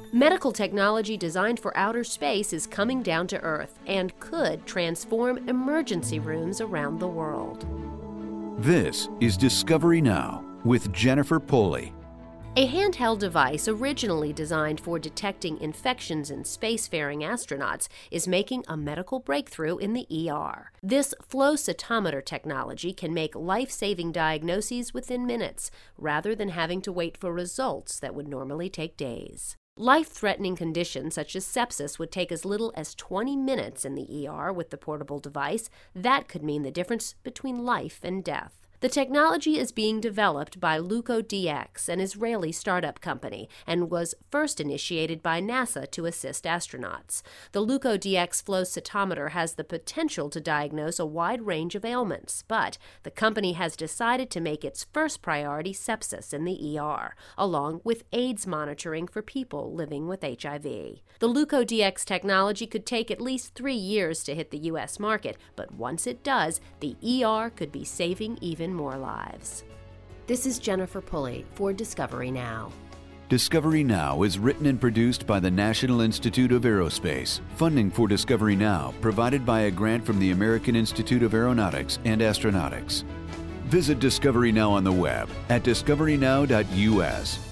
Medical technology designed for outer space is coming down to Earth and could transform emergency rooms around the world. This is Discovery Now with Jennifer Pulley. A handheld device originally designed for detecting infections in spacefaring astronauts is making a medical breakthrough in the ER. This flow cytometer technology can make life-saving diagnoses within minutes, rather than having to wait for results that would normally take days. Life-threatening conditions such as sepsis would take as little as 20 minutes in the ER with the portable device. That could mean the difference between life and death. The technology is being developed by LeucoDx, an Israeli startup company, and was first initiated by NASA to assist astronauts. The LeucoDx flow cytometer has the potential to diagnose a wide range of ailments, but the company has decided to make its first priority sepsis in the ER, along with AIDS monitoring for people living with HIV. The LeucoDx technology could take at least 3 years to hit the U.S. market, but once it does, the ER could be saving even more lives. This is Jennifer Pulley for Discovery Now. Discovery Now is written and produced by the National Institute of Aerospace. Funding for Discovery Now provided by a grant from the American Institute of Aeronautics and Astronautics. Visit Discovery Now on the web at discoverynow.us.